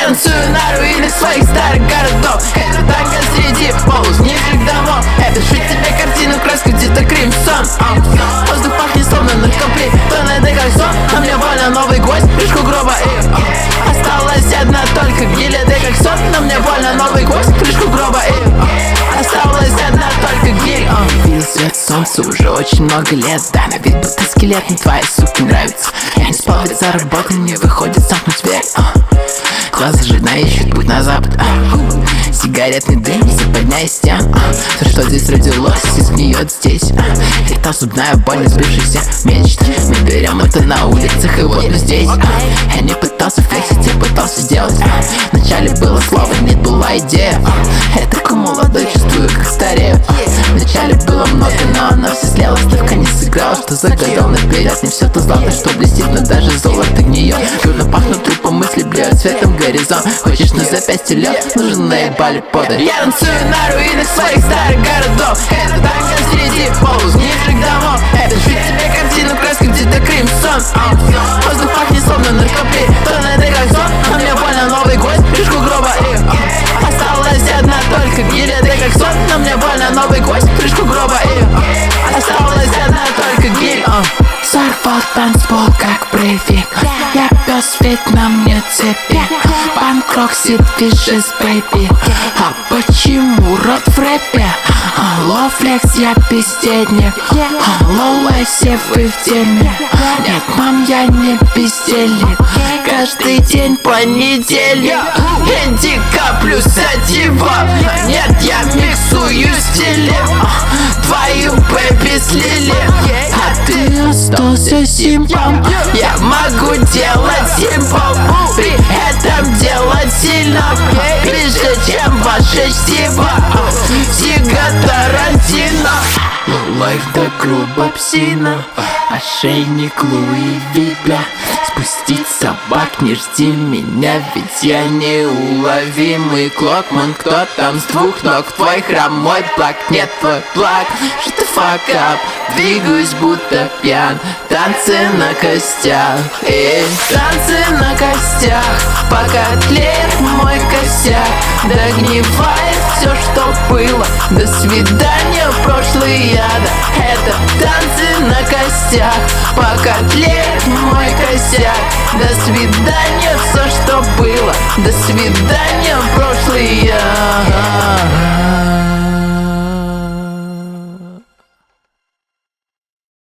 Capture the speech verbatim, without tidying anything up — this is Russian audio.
танцую на руинах своих старых городов. Это танго среди полуснежных домов. Я пишу тебе картину, краску, где-то Крым, сон. Воздух пахнет словно наркоплей. То на это как сон, а мне больно новый гость, крышку гроба и осталась одна только гиль. Это как сон, но мне больно новый гость, крышку гроба и осталась одна только гиль. Видел свет солнца уже очень много лет. Да, на вид будто скелет, но твоей суке нравится. Я не спал, ведь за работой не выходит замкнуть дверь. Глаза жадно ищут путь на запад. Сигаретный дым, западня из стен. Все, что здесь родилось, изгниет здесь. Это зубная боль сбившихся мечт. Мы берем это на улицах и вот мы здесь. Я не пытался флексить, я пытался делать. Вначале было слово, не была идея. Я такой молодой, чувствую, как старею. Вначале было много, но оно все слило. Ставка не сыграла, что загадал наперед. Не все то злато, что блестит, но даже золото гниет. Дурно пахнут трупом, мысли блеют цветом горизонт. Хочешь на запястье лед, нужен наебали подай. Я танцую на руинах своих старых городов. Это танго среди полуснежных домов. Я пишу тебе картину, краску, где-то Крым, сон. Воздух пахнет словно наркоплей. То на это как сон, а мне больно новый гость, крышку гроба и осталась одна только гиль. Это как сон, но мне больно новый гость, крышку гроба и осталась одна только гиль. Сорвал танцпол как брейвик. Я пес, ведь на мне цепи. Панк-рокси, движи с бэйби. А почему рот в рэпе? Алло, флекс, я бездельник. Алло, лайсев, вы в теме. Нет, мам, я не бездельник. Каждый день понедельник. Индика плюс сатива. Нет, я миксую стили. Твою бэйби слили. А ты остался симпом. Я могу делать симпом, при этом делать сильно. Ближе, чем ваша сива. Сига Тарантино. Лайф да грубо псина. Ошейник Луи Витля. Спустить собак, не жди меня, ведь я неуловимый Клокман. Кто там с двух ног? Твой хромой плак, нет твой плак. Shut the fuck up, двигаюсь будто пьян. Танцы на костях, и танцы на костях. Пока тлеет мой косяк, догнивает все, что было. До свидания, прошлый яда. Это танцы на костях. Пока тлеет мой косяк. До свидания, все, что было. До свидания, прошлый я.